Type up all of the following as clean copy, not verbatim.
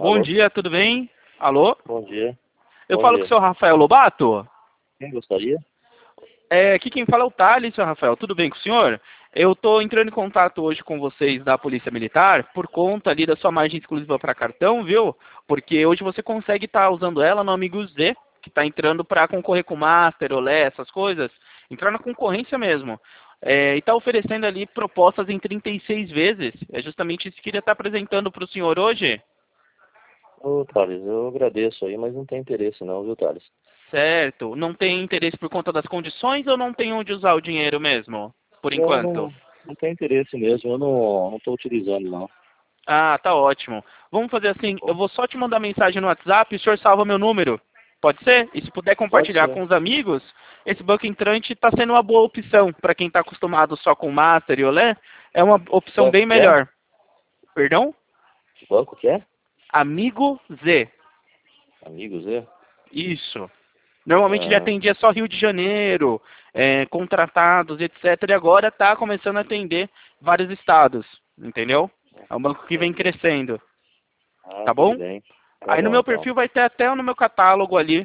Bom Alô? dia, tudo bem? Alô? Bom dia. Eu Bom falo com o dia. senhor Rafael Lobato? Quem gostaria? Aqui quem fala é o Thales, senhor Rafael. Tudo bem com o senhor? Eu estou entrando em contato hoje com vocês da Polícia Militar por conta ali da sua margem exclusiva para cartão, viu? Porque hoje você consegue estar usando ela no Amigo Z, que está entrando para concorrer com Master, Olé, essas coisas. Entrar na concorrência mesmo. E está oferecendo ali propostas em 36 vezes. É justamente isso que eu queria estar apresentando para o senhor hoje. Ô, Thales, eu agradeço aí, mas não tem interesse não, viu, Thales? Certo. Não tem interesse por conta das condições ou não tem onde usar o dinheiro mesmo, por Eu enquanto? não tem interesse mesmo, eu não estou utilizando não. Ah, tá ótimo. Vamos fazer Tá assim, eu bom? vou só te mandar mensagem no WhatsApp e o senhor salva meu número. Pode ser? E se puder Pode compartilhar ser. com os amigos, esse banco entrante está sendo uma boa opção para quem está acostumado só com Master e Olé. É uma opção Banco bem que é? melhor. Perdão? Banco que é? Amigo Z. Amigos, é? Isso. Normalmente ele Ah, atendia só Rio de Janeiro, contratados, etc. E agora está começando a atender vários estados, entendeu? É um banco que vem entendi. crescendo, Ah, tá tudo bom? bem. Tá Aí no bom meu então. perfil vai ter até no meu catálogo ali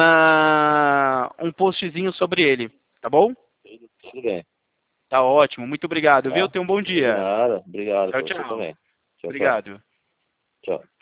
um postzinho sobre ele, tá bom? Tudo bem. Tá ótimo, muito obrigado, viu? Tá? Tenha um bom De dia. nada. Obrigado Tchau, pra você tchau. também. Tchau, tchau. Obrigado. Tchau.